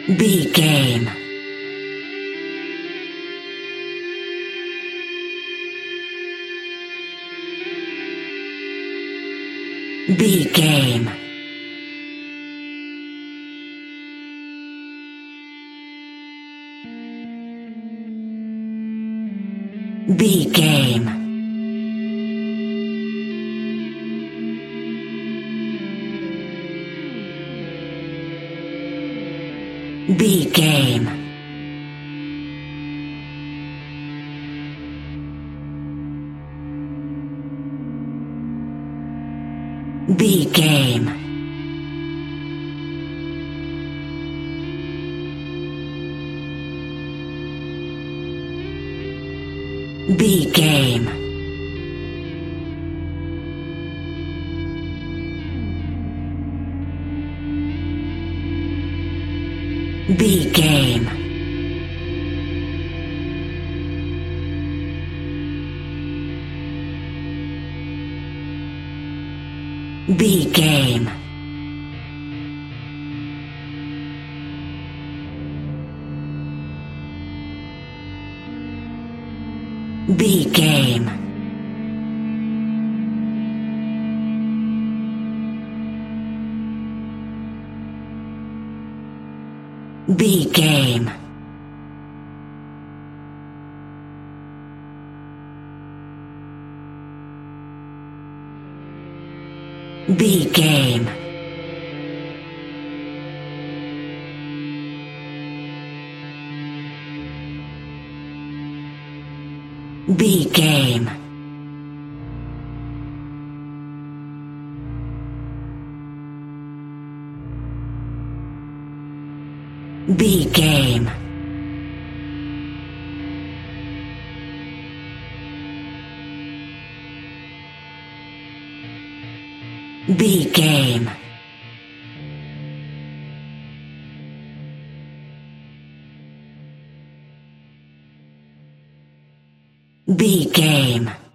B game. B game. B game. B game. B game. B game. B game. B game. B game. B game. B game. B game. B game. B game. B game.